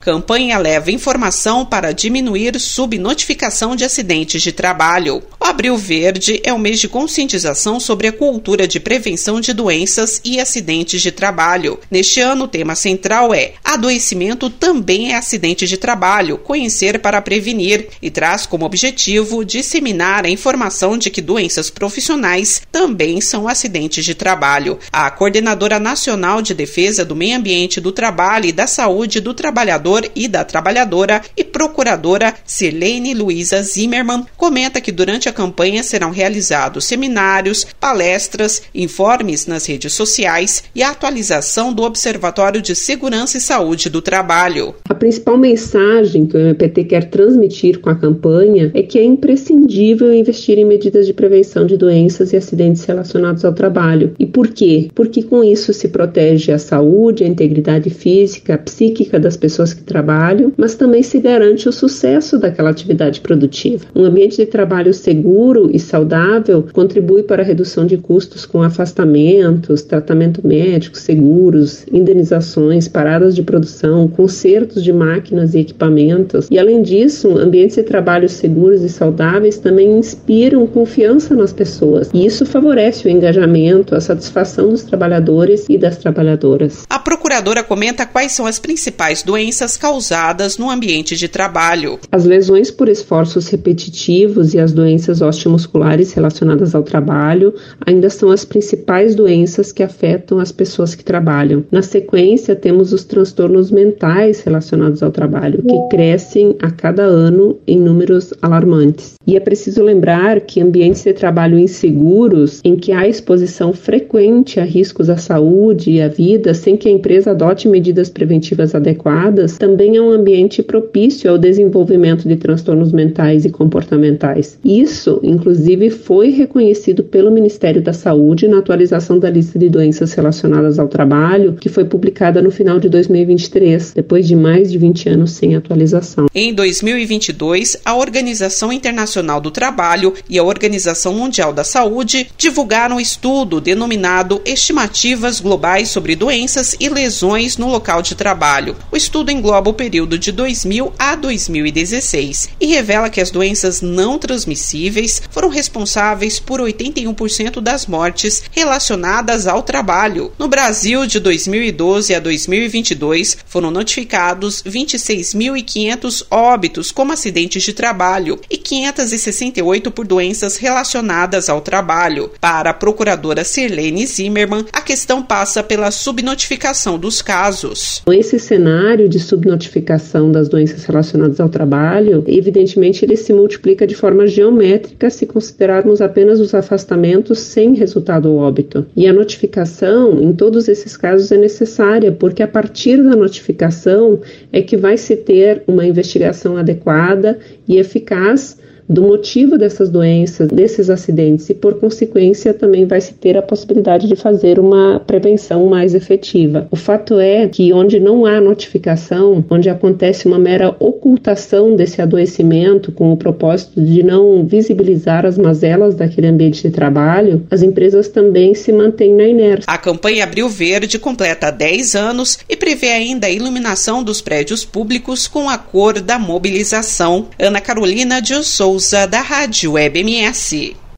Campanha leva informação para diminuir subnotificação de acidentes de trabalho. O Abril Verde é um mês de conscientização sobre a cultura de prevenção de doenças e acidentes de trabalho. Neste ano, o tema central é Adoecimento também é acidente de trabalho, conhecer para prevenir, e traz como objetivo disseminar a informação de que doenças profissionais também são acidentes de trabalho. A Coordenadora Nacional de Defesa do Meio Ambiente, do Trabalho e da Saúde do Trabalhador e da Trabalhadora e Procuradora Sirlene Luiza Zimmermann comenta que durante a campanha serão realizados seminários, palestras, informes nas redes sociais e a atualização do Observatório de Segurança e Saúde do Trabalho. A principal mensagem que o MPT quer transmitir com a campanha é que é imprescindível investir em medidas de prevenção de doenças e acidentes relacionados ao trabalho. E por quê? Porque com isso se protege a saúde, a integridade física, psíquica das pessoas que trabalham, mas também se garante o sucesso daquela atividade produtiva. Um ambiente de trabalho seguro e saudável contribui para a redução de custos com afastamentos, tratamento médico, seguros, indenizações, paradas de produção, consertos de máquinas e equipamentos. E além disso, ambientes de trabalho seguros e saudáveis também inspiram confiança nas pessoas. E isso favorece o engajamento, a satisfação dos trabalhadores e das trabalhadoras. A procuradora comenta quais são as principais doenças causadas no ambiente de trabalho. As lesões por esforços repetitivos e as doenças osteomusculares relacionadas ao trabalho ainda são as principais doenças que afetam as pessoas que trabalham. Na sequência, temos os transtornos mentais relacionados ao trabalho, que crescem a cada ano em números alarmantes. E é preciso lembrar que ambientes de trabalho inseguros, em que há exposição frequente a riscos à saúde e à vida, sem que a empresa adote medidas preventivas adequadas, também é um ambiente propício ao desenvolvimento de transtornos mentais e comportamentais. Isso, inclusive, foi reconhecido pelo Ministério da Saúde na atualização da lista de doenças relacionadas ao trabalho, que foi publicada no final de 2023, depois de mais de 20 anos sem atualização. Em 2022, a Organização Internacional do Trabalho e a Organização Mundial da Saúde divulgaram um estudo denominado Estimativas Globais sobre Doenças e Lesões no Local de Trabalho. O estudo engloba o período de 2000 a 2016 e revela que as doenças não transmissíveis foram responsáveis por 81% das mortes relacionadas ao trabalho. No Brasil, de 2012 a 2022, foram notificados 26.500 óbitos como acidentes de trabalho e 568 por doenças relacionadas ao trabalho. Para a procuradora Sirlene Zimmermann, a questão passa pela subnotificação dos casos. Esse cenário de subnotificação das doenças relacionadas ao trabalho, evidentemente, ele se multiplica de forma geométrica se considerarmos apenas os afastamentos sem resultado óbito. E a notificação, em todos esses casos, é necessária, porque a partir da notificação é que vai se ter uma investigação adequada e eficaz do motivo dessas doenças, desses acidentes, e por consequência também vai se ter a possibilidade de fazer uma prevenção mais efetiva. O fato é que onde não há notificação, onde acontece uma mera ocultação desse adoecimento com o propósito de não visibilizar as mazelas daquele ambiente de trabalho, as empresas também se mantêm na inércia. A campanha Abril Verde completa 10 anos e prevê ainda a iluminação dos prédios públicos com a cor da mobilização. Ana Carolina de Souza, da Rádio Web MS.